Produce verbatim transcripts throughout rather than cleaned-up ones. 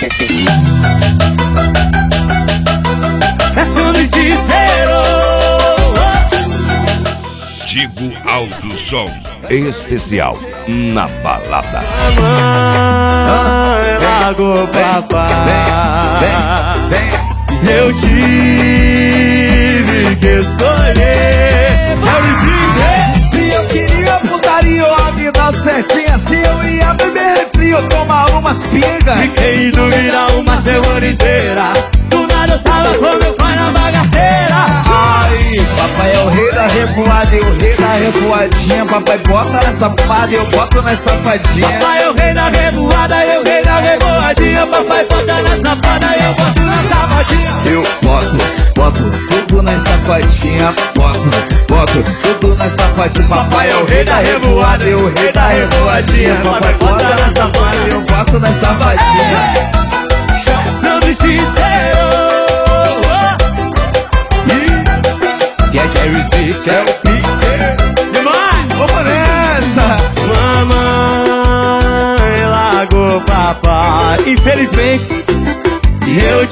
É samba e sincero. Tigo Alto Som especial na balada. Mamãe largou papai, eu tive que escolher. Se eu queria putaria ou a vida certinha, se eu ia beber refri ou tomar umas pingas. Fiquei em dúvida uma semana inteira. Do nada eu tava com meu pai na bagaceira. Ai, papai é o rei da revoada e o rei da revoadinha. Papai bota na safada e eu boto na safadinha. Papai é o rei da revoada e o rei da revoadinha. Papai bota na safada e eu boto na safadinha. Eu boto, boto tudo na safadinha. Boto, boto tudo na safadinha. Papai é o rei da revoada e o rei da revoadinha. Papai bota na safada e eu boto na safadinha. Samba e sincero. Que é Jerry Smith, é o Peter. Demais! Vamos nessa! Mamãe largou papai, infelizmente eu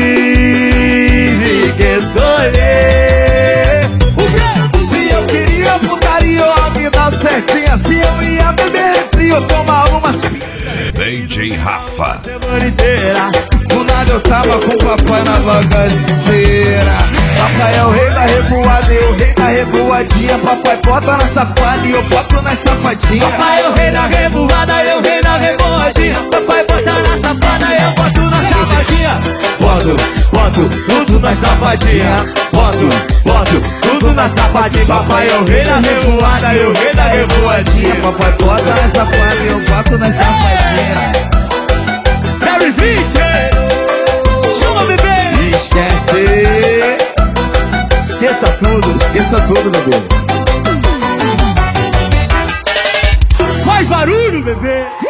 tive que escolher. Se eu queria putaria ou a vida certinha, se eu ia beber refri ou tomar umas pingas. D J Rafa. Semana inteira. Do nada eu tava com o papai na bagaceira. Papai é o rei da revoada e o rei da revoadinha. Papai bota na safada e eu boto na safadinha. Papai é o rei da revoada e o rei da revoadinha. Papai bota na safada e eu boto na safadinha. Boto, boto Tudo na safadinha. boto, boto Tudo na safadinha. Papai é o rei da revoada e o rei da revoadinha. Papai bota na safada e eu boto na safadinha. Jerry Smith, chama bebê. Esquece. Esqueça tudo, esqueça tudo, bebê. Faz barulho, bebê.